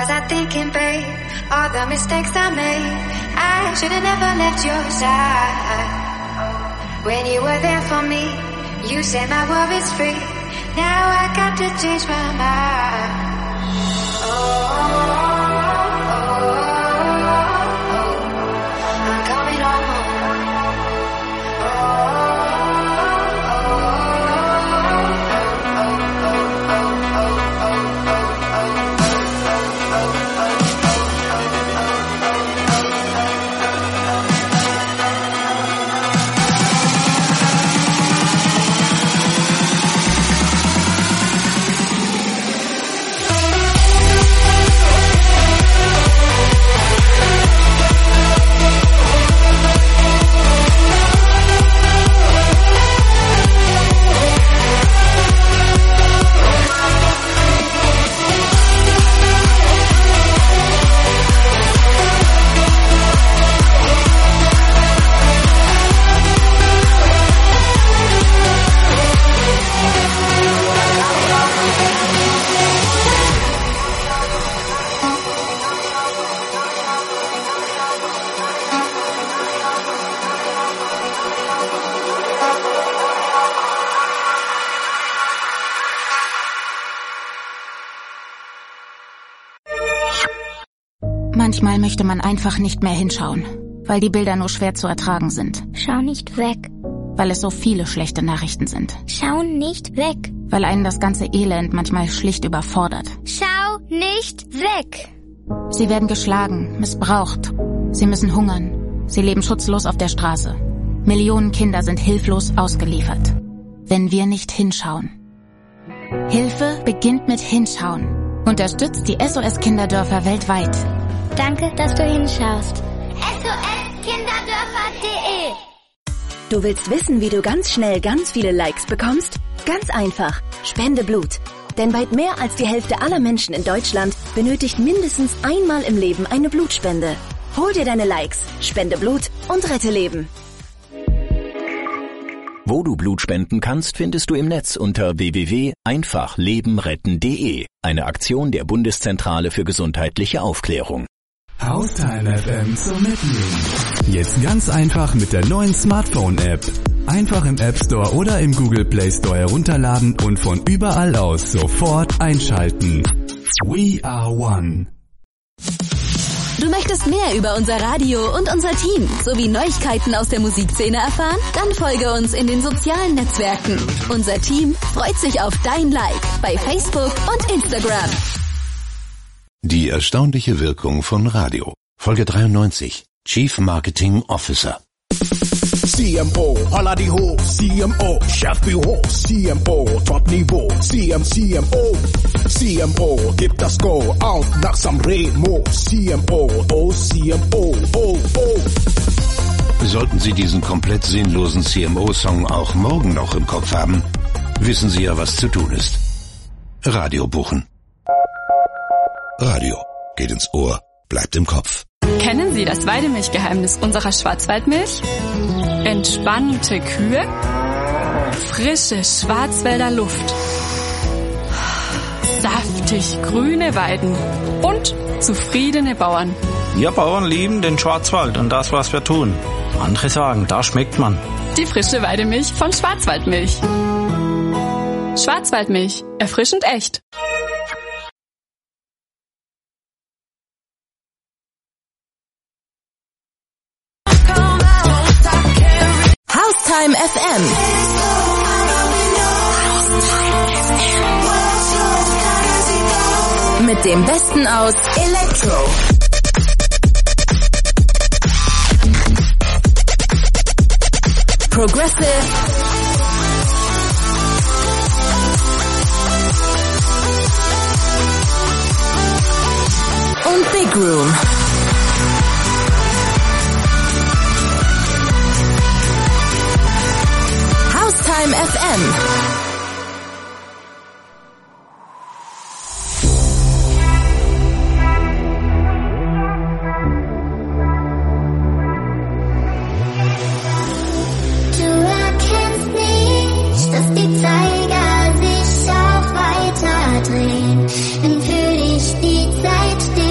was I thinking, babe? All the mistakes I made, I should've never left your side. When you were there for me, you set my worries free. Now I got to change my mind. I'm coming home. Manchmal möchte man einfach nicht mehr hinschauen, weil die Bilder nur schwer zu ertragen sind. Schau nicht weg. Weil es so viele schlechte Nachrichten sind. Schau nicht weg. Weil einen das ganze Elend manchmal schlicht überfordert. Schau nicht weg. Sie werden geschlagen, missbraucht. Sie müssen hungern. Sie leben schutzlos auf der Straße. Millionen Kinder sind hilflos ausgeliefert. Wenn wir nicht hinschauen. Hilfe beginnt mit Hinschauen. Unterstützt die SOS-Kinderdörfer weltweit. Danke, dass du hinschaust. SOSkinderdörfer.de. Du willst wissen, wie du ganz schnell ganz viele Likes bekommst? Ganz einfach. Spende Blut. Denn weit mehr als die Hälfte aller Menschen in Deutschland benötigt mindestens einmal im Leben eine Blutspende. Hol dir deine Likes, spende Blut und rette Leben. Wo du Blut spenden kannst, findest du im Netz unter www.einfachlebenretten.de. Eine Aktion der Bundeszentrale für gesundheitliche Aufklärung. Haustime FM zum Mitnehmen. Jetzt ganz einfach mit der neuen Smartphone-App. Einfach im App Store oder im Google Play Store herunterladen und von überall aus sofort einschalten. We are one. Du möchtest mehr über unser Radio und unser Team sowie Neuigkeiten aus der Musikszene erfahren? Dann folge uns in den sozialen Netzwerken. Unser Team freut sich auf dein Like bei Facebook und Instagram. Die erstaunliche Wirkung von Radio. Folge 93. Chief Marketing Officer. CMO, holla die hoch, CMO, Chef wie hoch, CMO, Top-Niveau, CMO, gibt das Go, auf nach Sanremo, CMO, oh, CMO, oh, oh. Sollten Sie diesen komplett sinnlosen CMO-Song auch morgen noch im Kopf haben, wissen Sie ja, was zu tun ist. Radio buchen. Radio geht ins Ohr, bleibt im Kopf. Kennen Sie das Weidemilchgeheimnis unserer Schwarzwaldmilch? Entspannte Kühe, frische Schwarzwälder Luft, saftig grüne Weiden und zufriedene Bauern. Wir Bauern lieben den Schwarzwald und das, was wir tun. Andere sagen, da schmeckt man. Die frische Weidemilch von Schwarzwaldmilch. Schwarzwaldmilch, erfrischend echt. Haustime FM. Mit dem Besten aus Elektro, Progressive und Big Room. Haustime FM. Zeiger sich auch weiter drehen, denn für dich die Zeit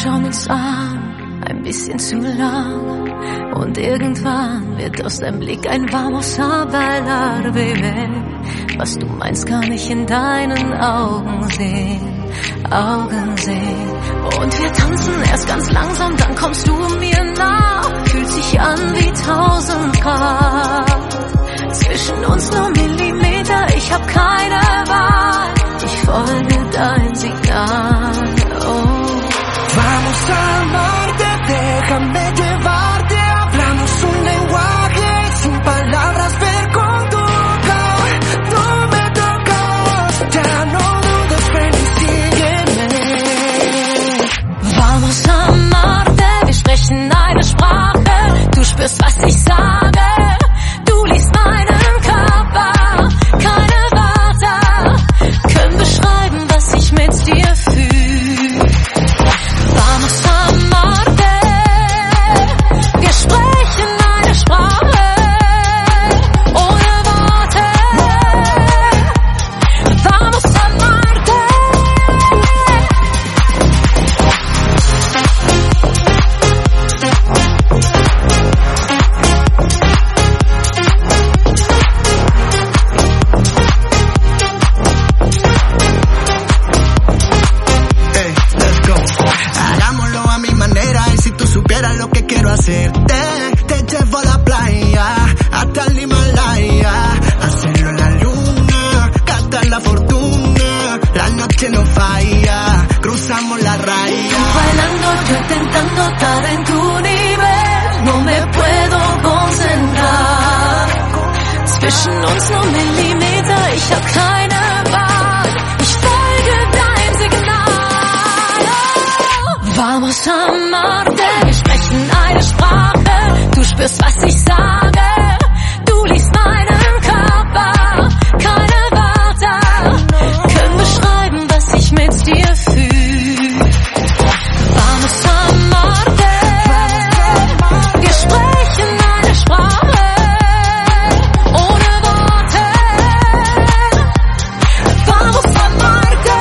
schauen uns an, ein bisschen zu lang. Und irgendwann wird aus deinem Blick ein Vamos a bailar, Baby. Was du meinst, kann ich in deinen Augen sehen, Augen sehen. Und wir tanzen erst ganz langsam, dann kommst du mir nah. Fühlt sich an wie 1000 Grad. Zwischen uns nur Millimeter, ich hab keine Wahl. Ich folge dein Signal, oh. Vamos a amarte, déjame llevarte. Hablamos un lenguaje sin palabras, ver con tu boca. Tú me tocas, ya no dudes, ven y sígueme. Vamos a amarte, wir sprechen eine Sprache. Du spürst, was ich sage. Du liest meinen Körper, keine Wörter können beschreiben, was ich mit dir fühle. Vamos a amarte, wir sprechen eine Sprache, ohne Worte. Vamos a amarte. Hey, let's go. Hagámoslo a mi manera y si tú supieras lo que quiero hacerte, te llevo a la playa, hasta el Himalaya, hacerlo en la luna, gastar la fortuna, la noche no falla, cruzamos la raya. Bailando, yo intentando estar en tu nivel, no me puedo concentrar. Zwischen uns nur Millimeter, ich hab keine Wahl. Ich folge dein Signal. Oh. Vamos a amarte, wir sprechen eine Sprache. Du spürst, was ich sage. Du liest meinen Körper, keine Wörter können beschreiben, was ich mit dir fühle. Vamos a amarte, wir sprechen eine Sprache, ohne Worte. Vamos a amarte.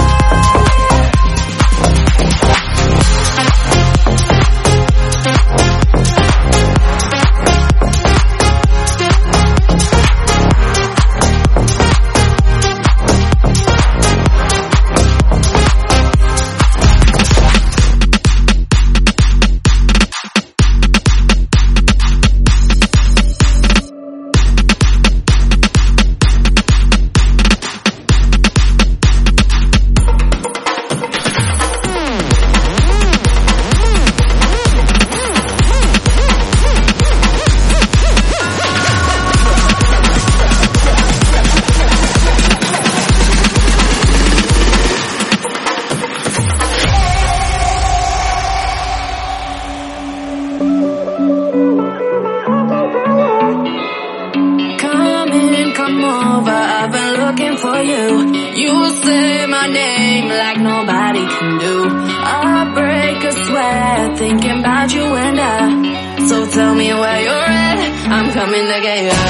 Come over, I've been looking for you. You say my name like nobody can do. I break a sweat thinking about you and I. So tell me where you're at, I'm coming to get you.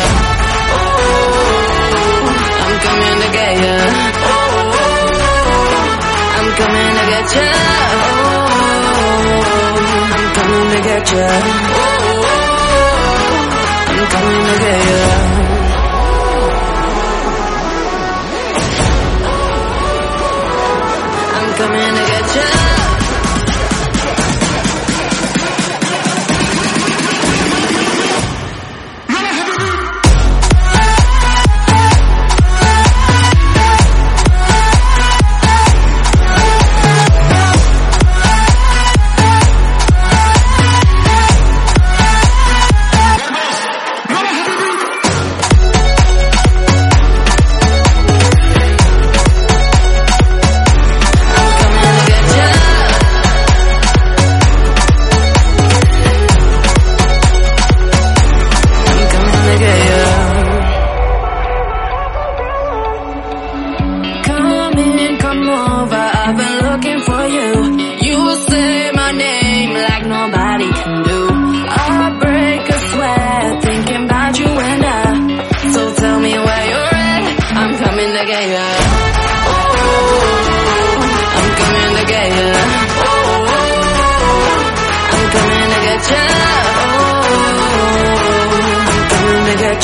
Oh, I'm coming to get you. Oh, I'm coming to get you. Oh, I'm coming to get you. Oh, I'm coming to get you. Coming to get you.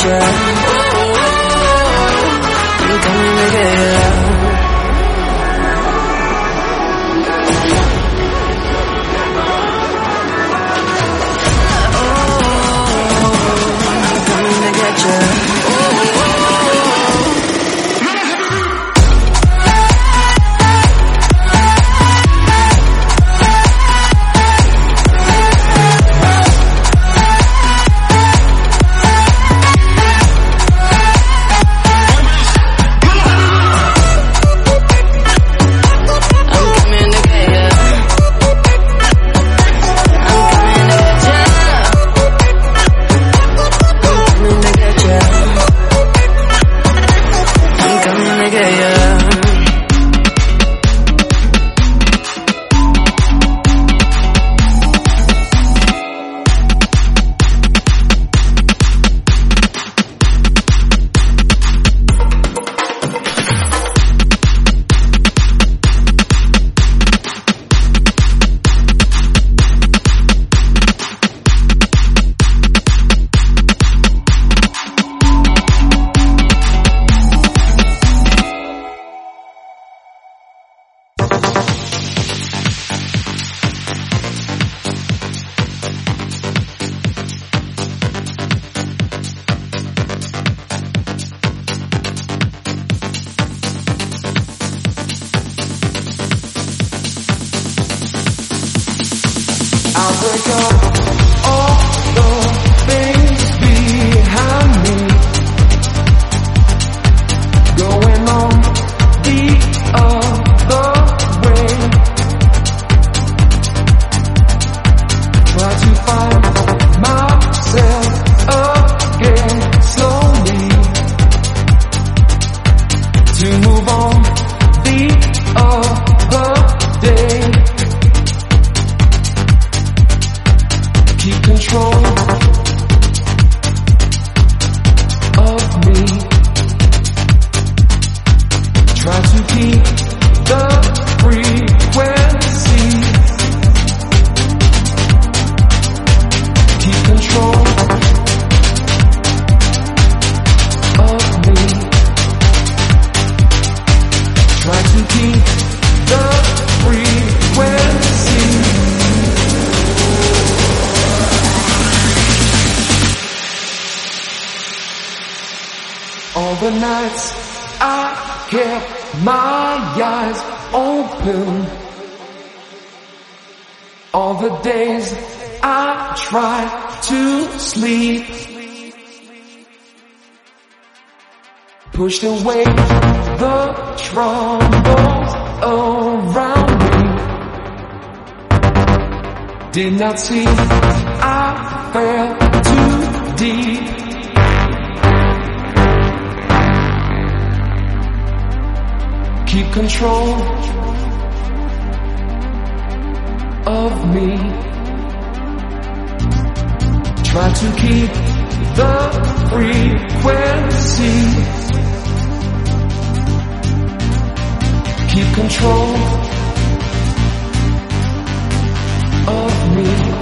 get you. I'm coming to get you. All the nights I kept my eyes open. All the days I tried to sleep. Pushed away the troubles around me. Did not see I fell too deep. Keep control of me. Try to keep the frequency. Keep control of me.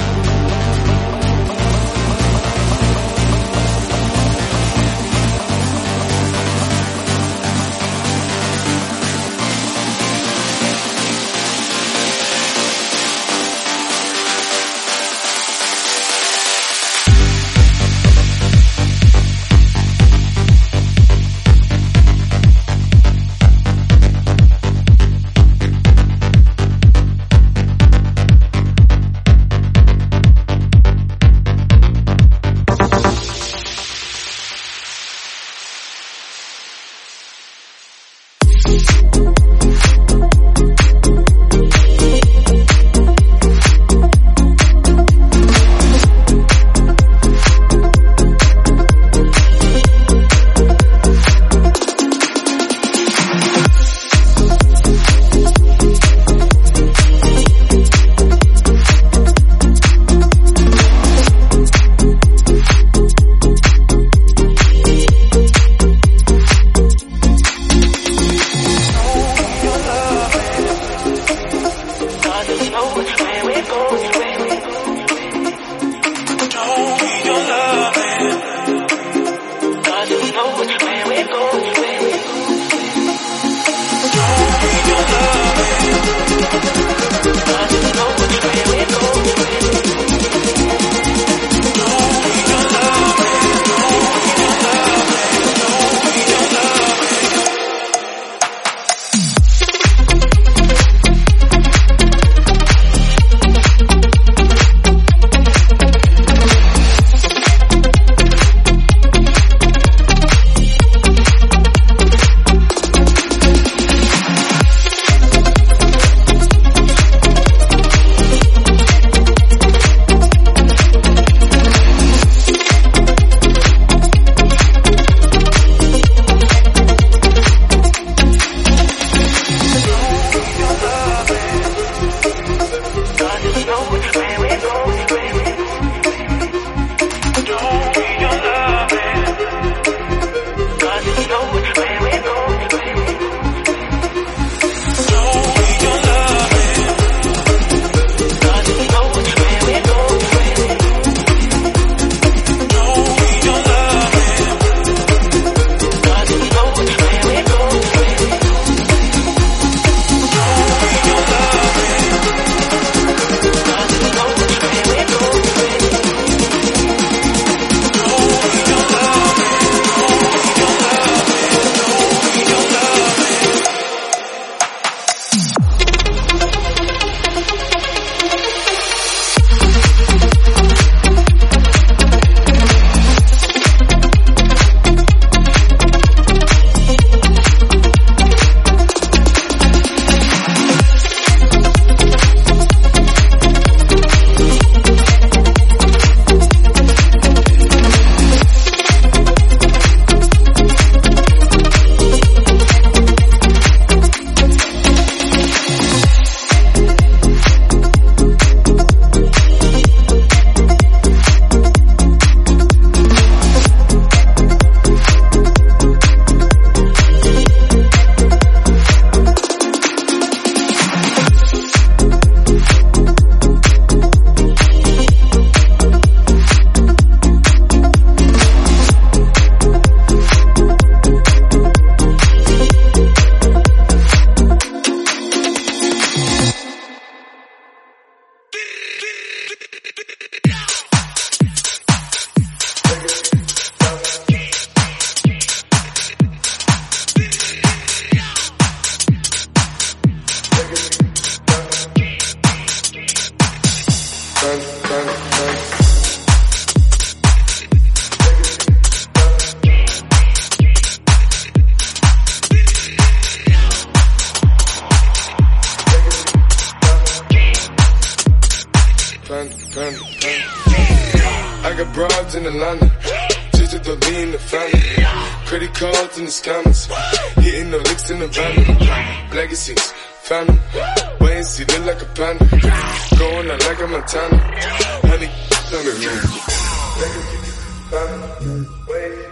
I got broads in Atlanta, just to lean the family. Credit cards in the scammers, hitting the licks in the van. Legacies, family, wait and see, look like a panda. Going out like a Montana, honey, on the room. Legacies, family, wait and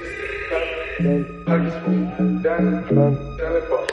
see, family, family, down, family,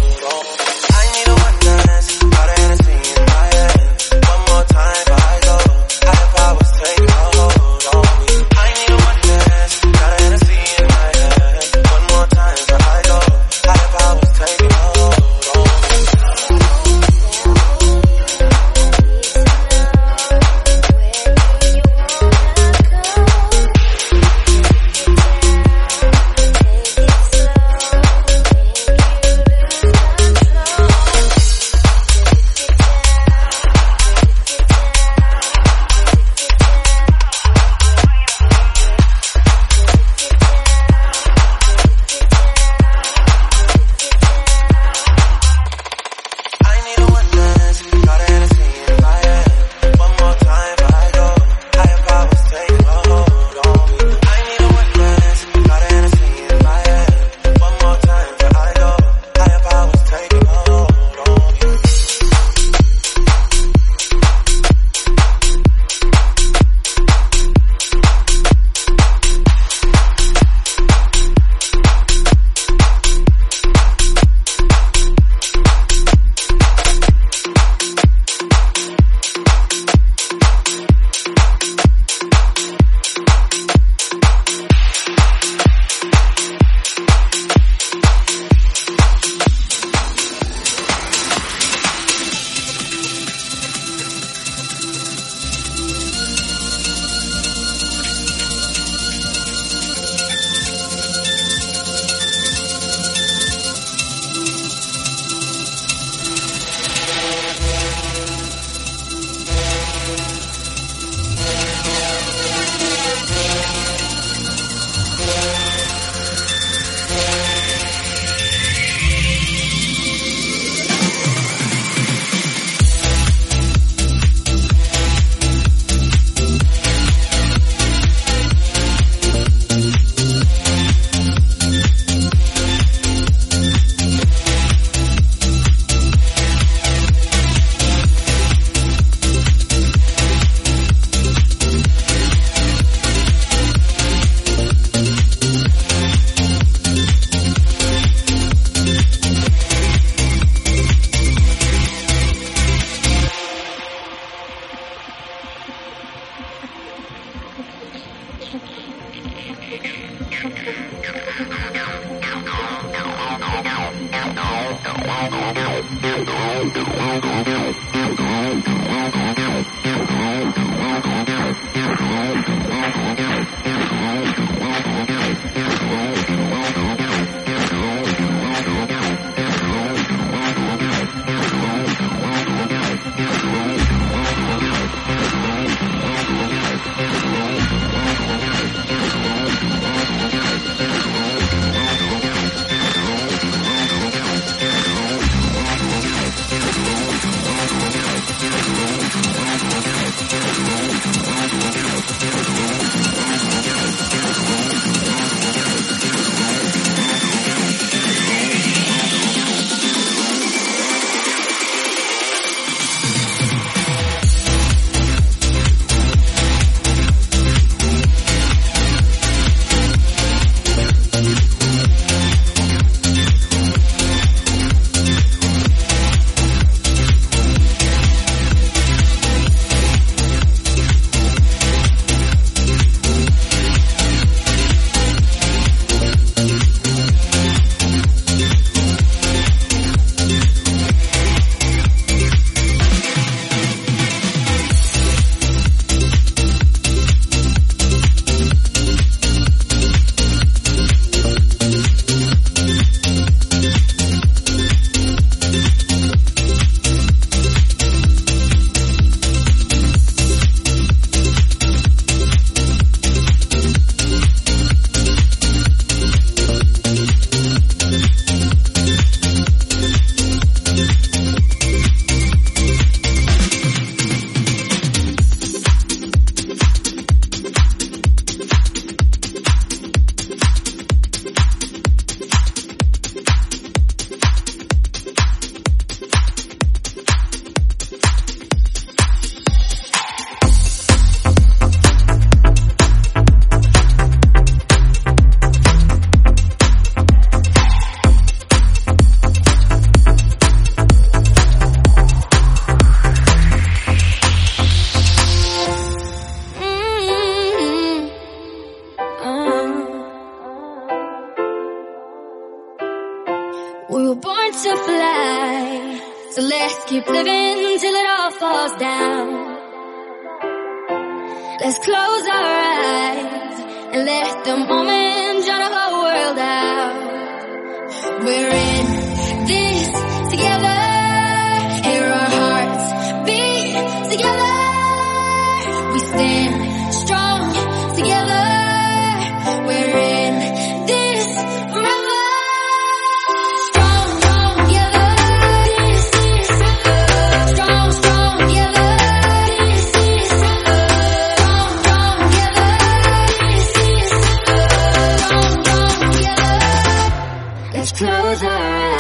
I go. We were born to fly, so let's keep living till it all falls down. Let's close our eyes and let the moment drown the whole world out. We're in this together, hear our hearts beat together. We stand strong together, we're in this forever. Close our eyes.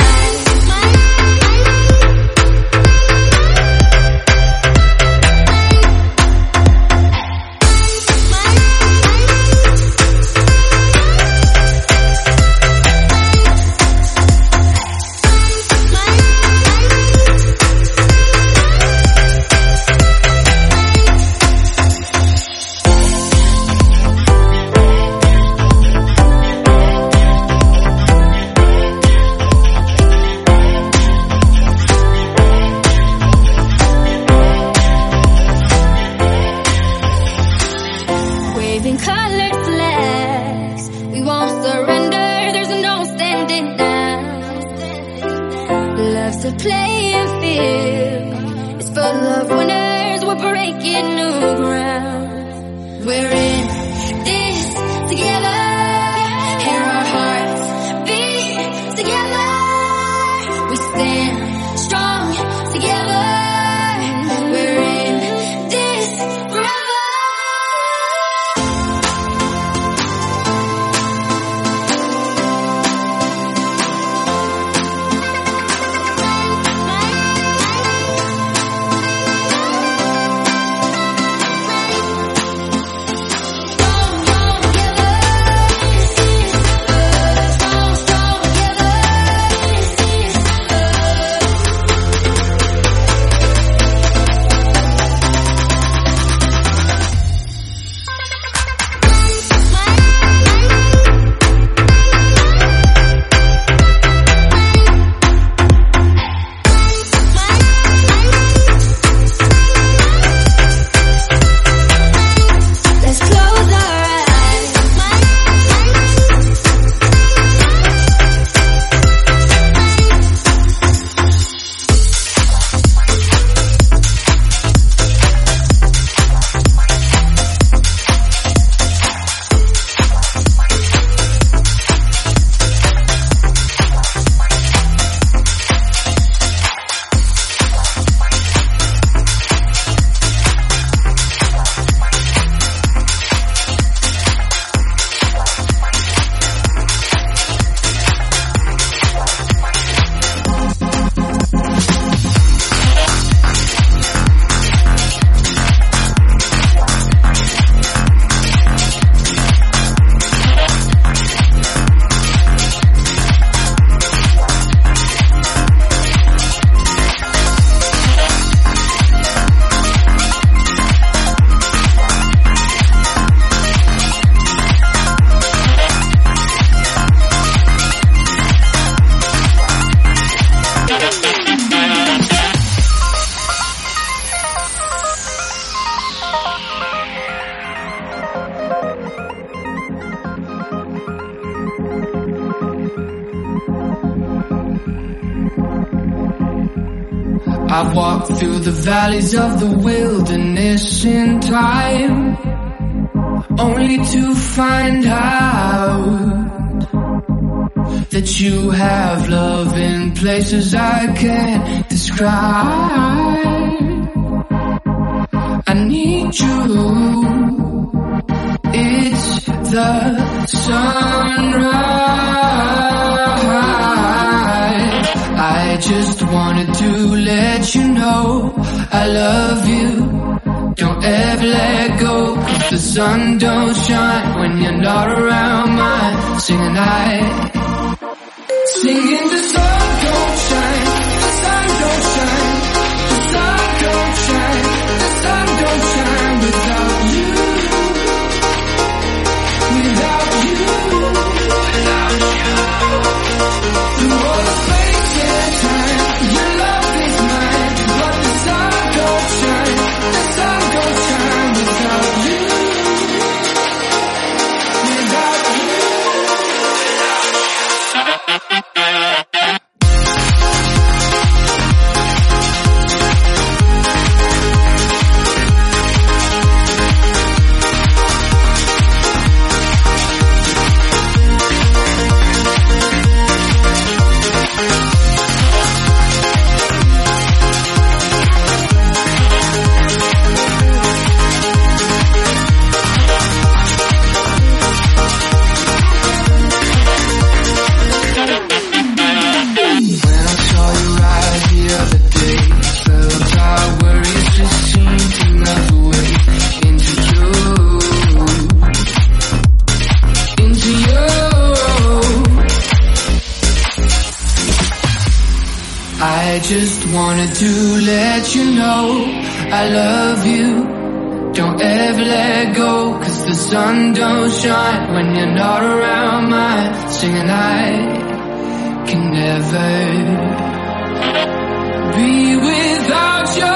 I've walked through the valleys of the wilderness in time, only to find out that you have love in places I can't describe. I need you, it's the sunrise. I just wanted to let you know I love you. Don't ever let go, 'cause the sun don't shine when you're not around. Mine singing singing the sun don't shine, the sun don't shine, the sun don't shine, the sun don't shine without you, without you, without you. Through all the space and time, your love is mine, but the sun don't shine, the sun don't shine without you, without you, I just wanted to let you know I love you. Don't ever let go, 'cause the sun don't shine when you're not around. Mine singing I can never be without you.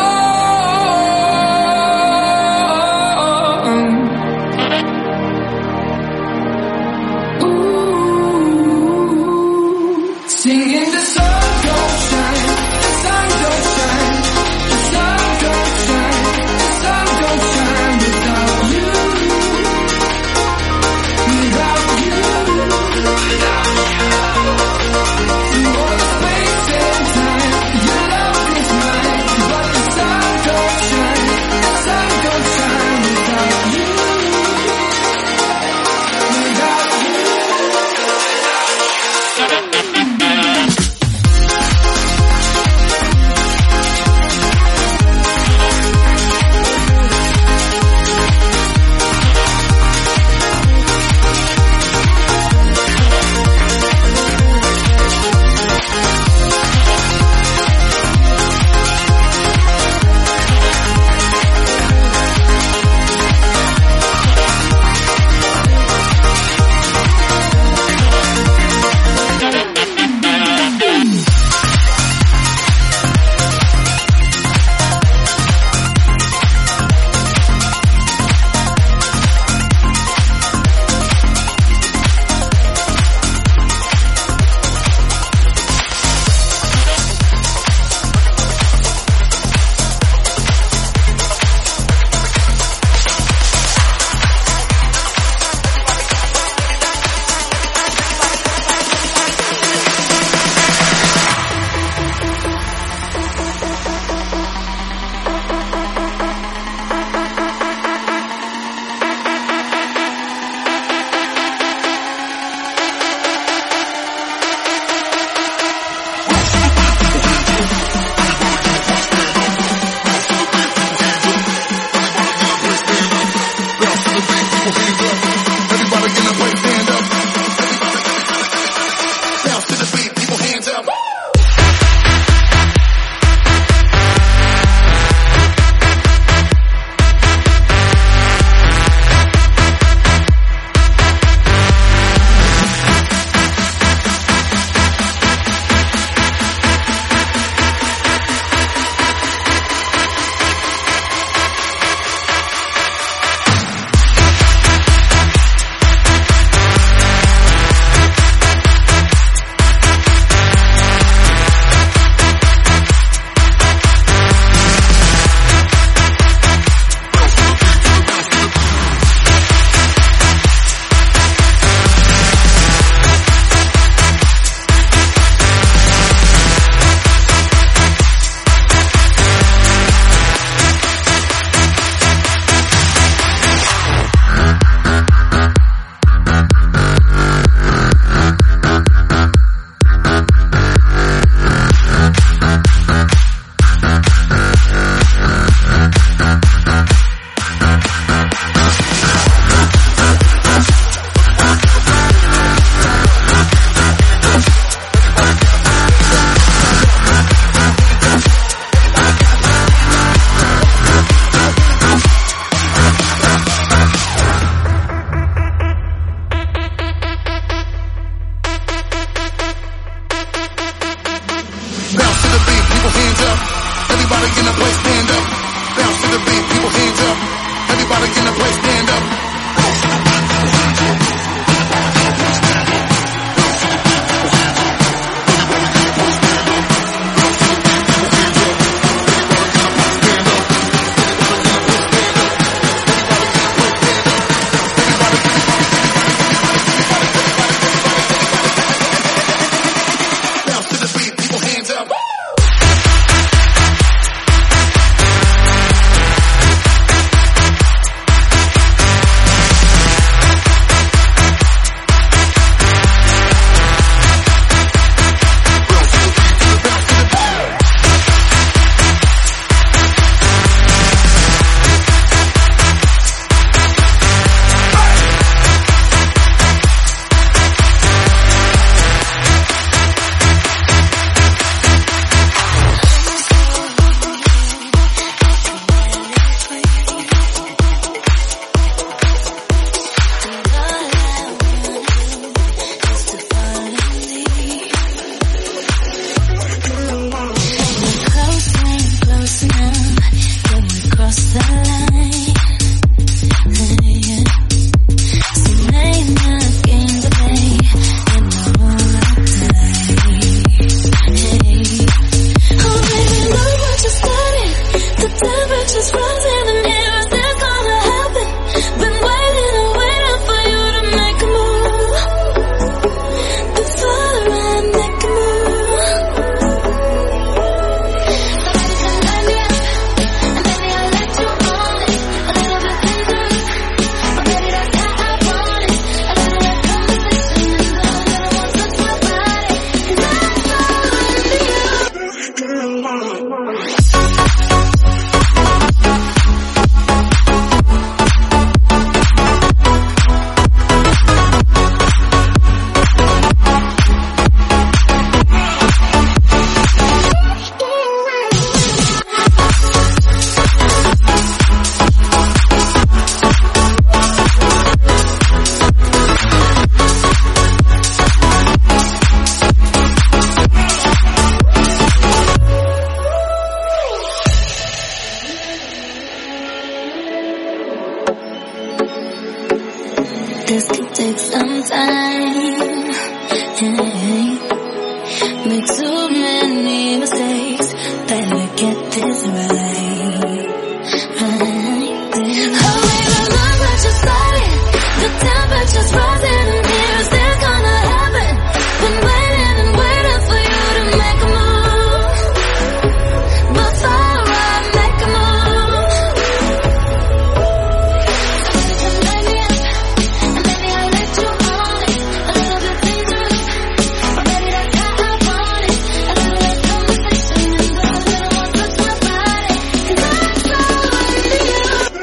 Singing the sun don't shine, the sun don't shine, the sun don't shine, the sun don't shine without you, without you, without you. Through all the space and time, your love is mine, but the temperature's rising and here is this gonna happen. Been waiting and waiting for you to make a move. Before I make a move. Somebody can light me up, and baby I'll let you on it. A little bit dangerous, but baby that's how I want it. A little bit conversation and a little one touch my body. 'Cause I'm this could take some time. Hey, make too many mistakes. Better get this right. Hurry, remember you started. The temperature's rising and here is this gonna happen. Been waiting and waiting for you to make a move. Before I make a move. Somebody can light me up, and baby I'll let you on it. A little bit dangerous, but baby that's how I want it. A little bit conversation and a little one touch my body. 'Cause I'm so into you.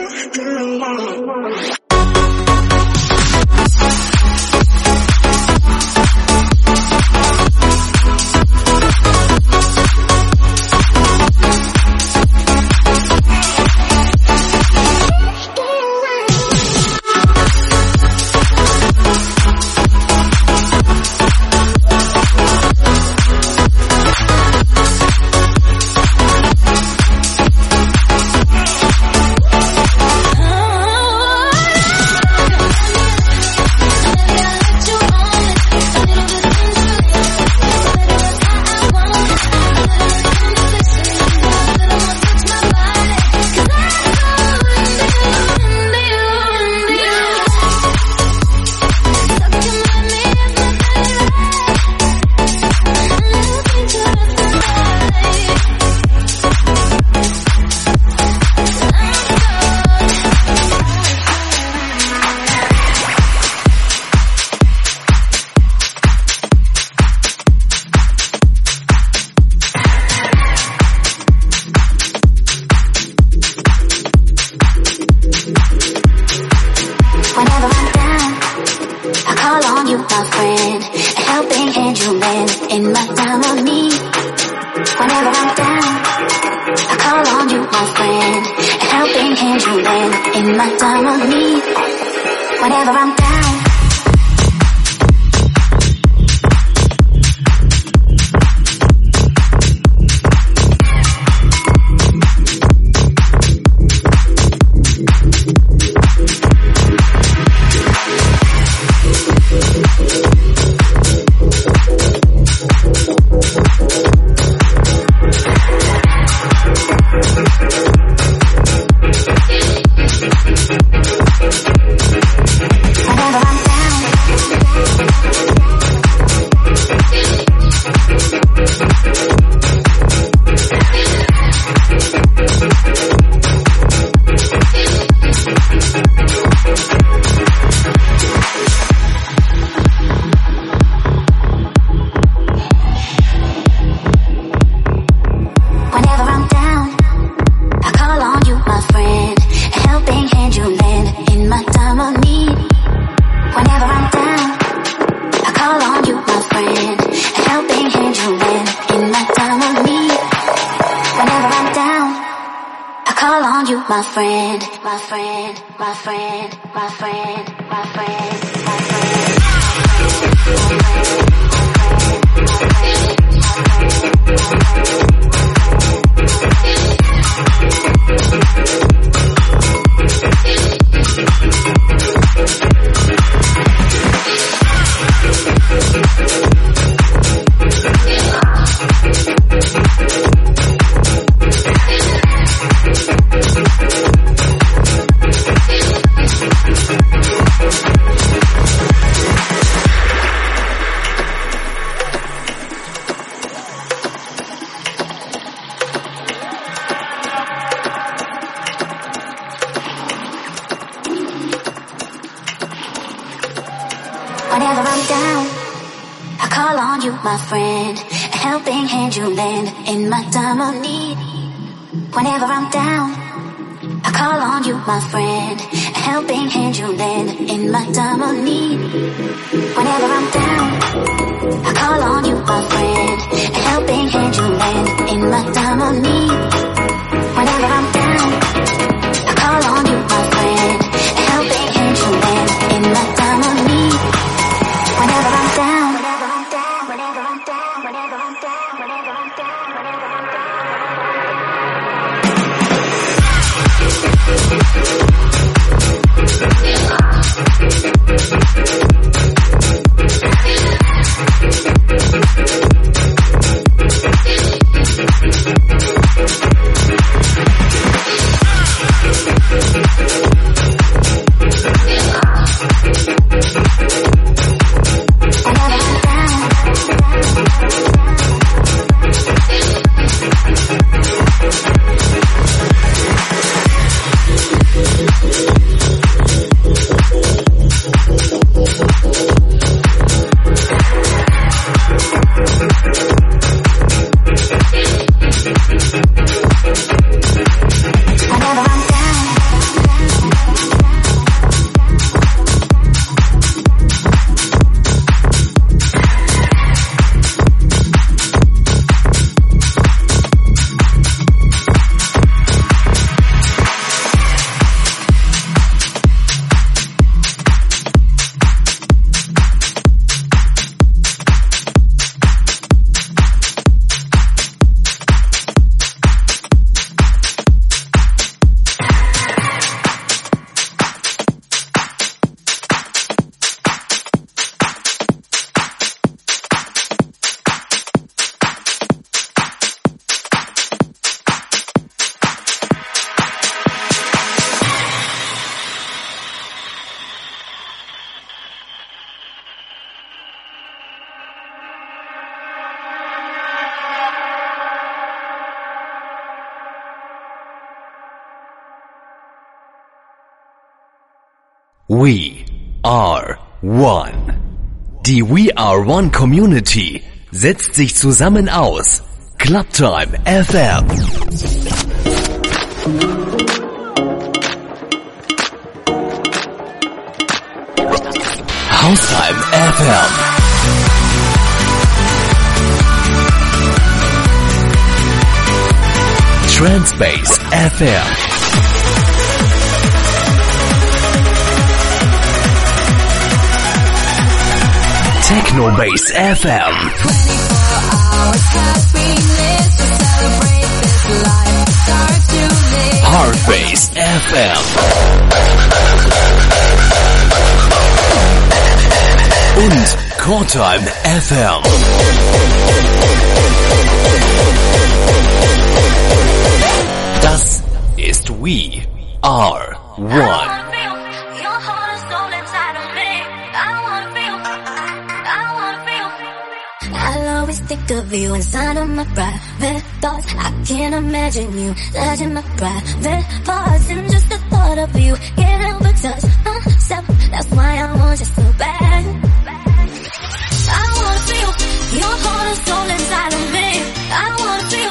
Whenever I'm down, I call on you, my friend. A helping hand you lend in my time of need. Whenever I'm down, I call on you, my friend. A helping hand you lend in my time of need. Whenever I'm down. My friend, my friend, my friend, my friend, my friend, my friend. Whenever I'm down, I call on you, my friend. A helping hand you lend in my time of need. Whenever I'm down, I call on you, my friend. A helping hand you lend in my time of need. Whenever I'm down, I call on you, my friend. A helping hand you lend in my time of need. Whenever I'm down, I call on you, my friend. A helping hand you lend in my time of need. Whenever I'm down, whenever I'm down, whenever I'm down, whenever I'm down, whenever I'm down, whenever I'm down. We are one. Die We Are One Community setzt sich zusammen aus. Clubtime FM. House-Time FM. Transpace FM. Technobase FM. 24 hours happiness to celebrate this life. Start to live. Heartbase FM. Und Core-Time FM. Das ist We Are One. Think of you inside of my private thoughts. I can't imagine you touching my private parts. And just the thought of you can't help but touch myself. That's why I want you so bad. I wanna feel your heart and soul inside of me. I wanna feel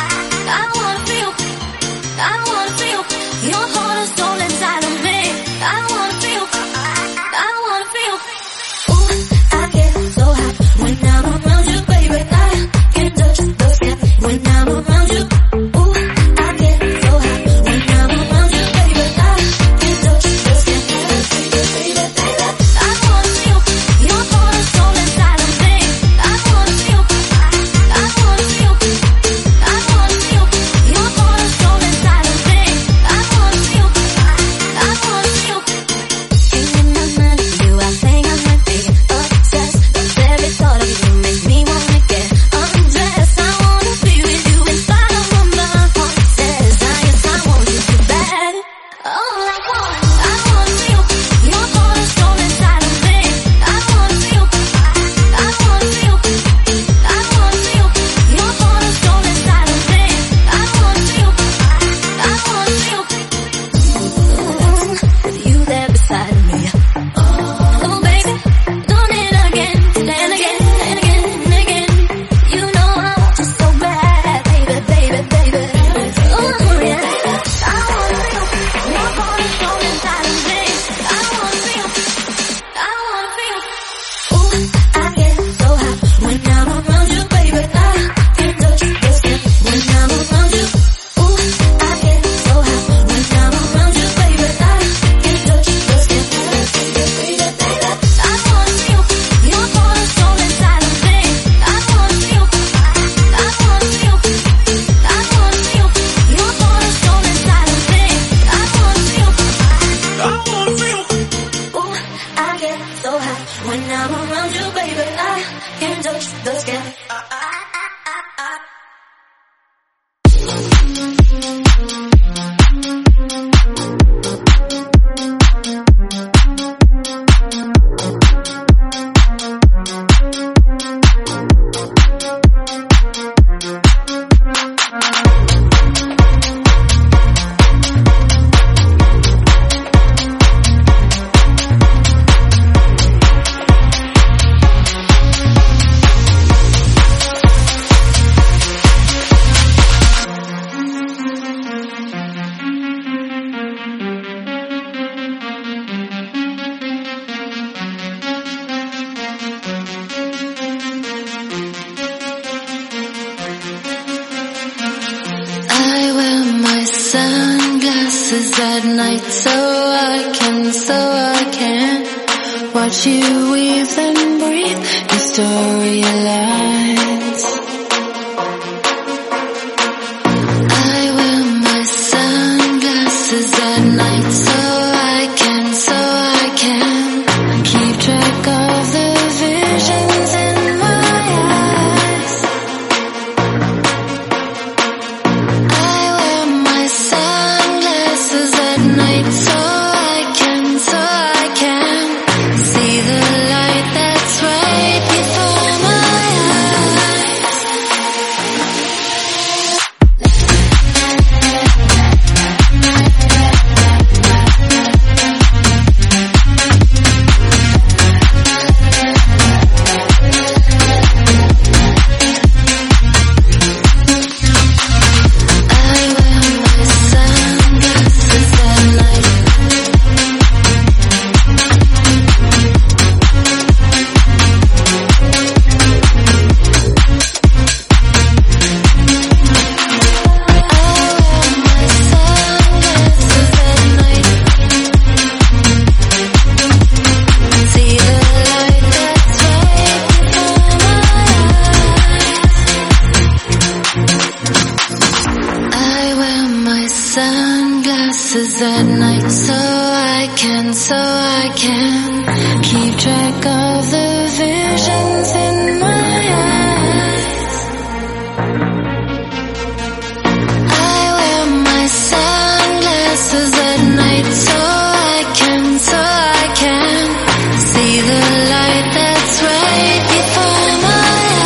your heart and soul inside of me. I wanna feel. Ooh, I get so hot when I'm around you. When I'm around you, ooh, I get so hot. When I'm around glasses at night so I can watch you weave and breathe your storylines. I wear my sunglasses at night so I can keep track of the visions in my eyes. I wear my sunglasses at night so I can see the light that's right before my sunglasses at night so I can keep track of the visions in my eyes. I wear my sunglasses at night so I can see the light that's right before my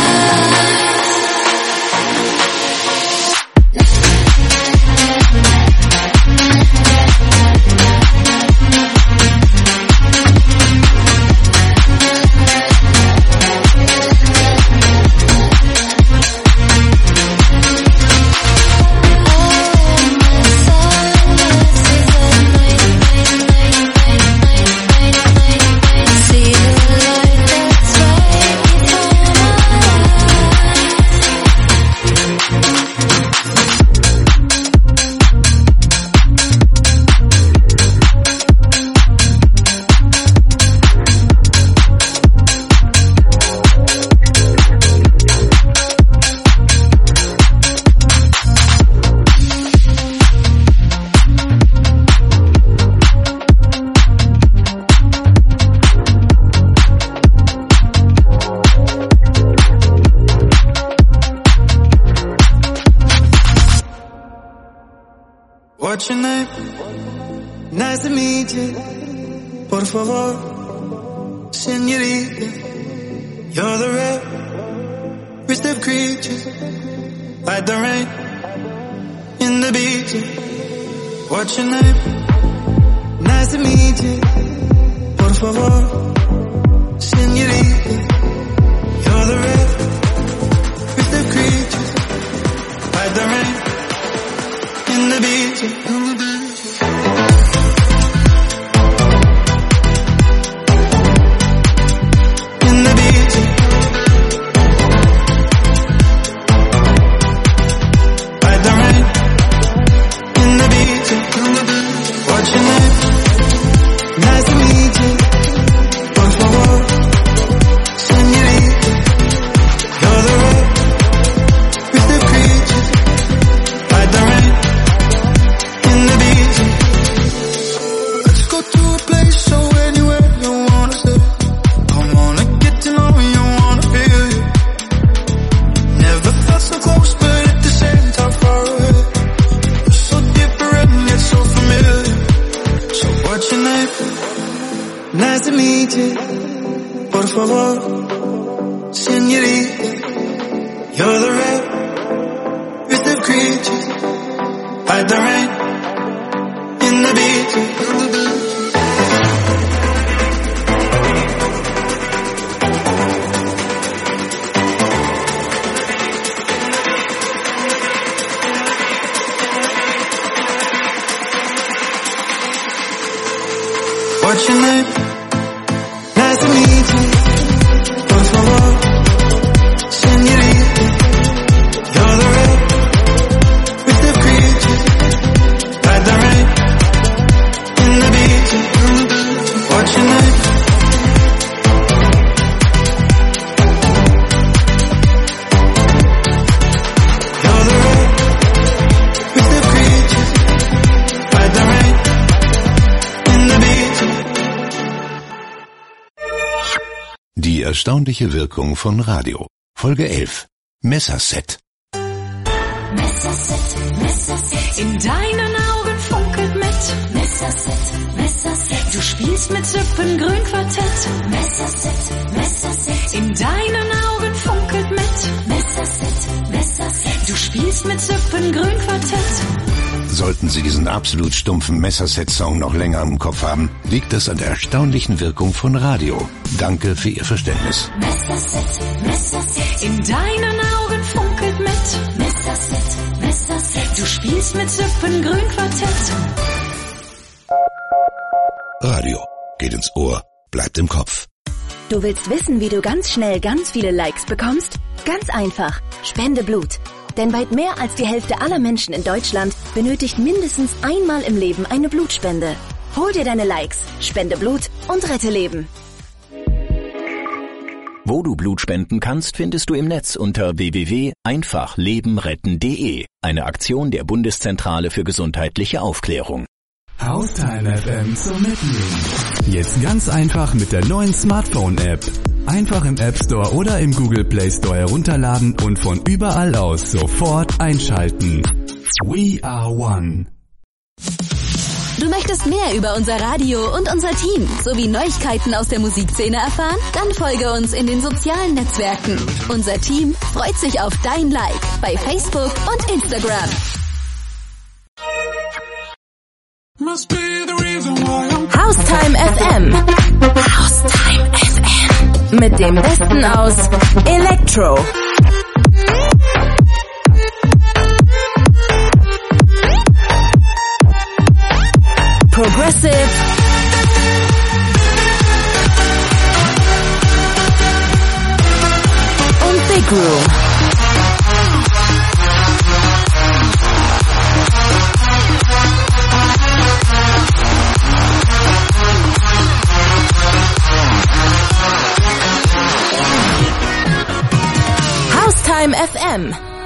What's your name? Nice to meet you. Por favor, señorita. You're the rarest of creatures, like the rain in the beach. What's your name? Nice to meet you. Por favor, señorita. You're the rarest of creatures, like the rain in the beach. What's your name? Nice to meet you. Por favor, señorita. You're the rarest of creatures, like the rain Die erstaunliche Wirkung von Radio. Folge 11. Messerset. Messerset, Messerset. In deinen Augen funkelt mit Messerset, Messerset. Du spielst mit Zippengrün-Quartett. Messerset, Messerset. In deinen Augen funkelt mit Messerset, Messerset. Du spielst mit Zippengrün-Quartett. Sollten Sie diesen absolut stumpfen Messerset-Song noch länger im Kopf haben, liegt das an der erstaunlichen Wirkung von Radio. Danke für Ihr Verständnis. Messerset, Messerset. In deinen Augen funkelt mit Messerset, Messerset. Du spielst mit Zippengrün-Quartett. Radio geht ins Ohr, bleibt im Kopf. Du willst wissen, wie du ganz schnell ganz viele Likes bekommst? Ganz einfach. Spende Blut. Denn weit mehr als die Hälfte aller Menschen in Deutschland benötigt mindestens einmal im Leben eine Blutspende. Hol dir deine Likes, spende Blut und rette Leben. Wo du Blut spenden kannst, findest du im Netz unter www.einfachlebenretten.de. Eine Aktion der Bundeszentrale für gesundheitliche Aufklärung. Haustime FM zum Mitnehmen. Jetzt ganz einfach mit der neuen Smartphone-App. Einfach im App Store oder im Google Play Store herunterladen und von überall aus sofort einschalten. We are one. Du möchtest mehr über unser Radio und unser Team sowie Neuigkeiten aus der Musikszene erfahren? Dann folge uns in den sozialen Netzwerken. Unser Team freut sich auf dein Like bei Facebook und Instagram. Haustime FM. Haustime FM. Mit dem Besten aus Electro, Progressive und Big Room. Haustime FM.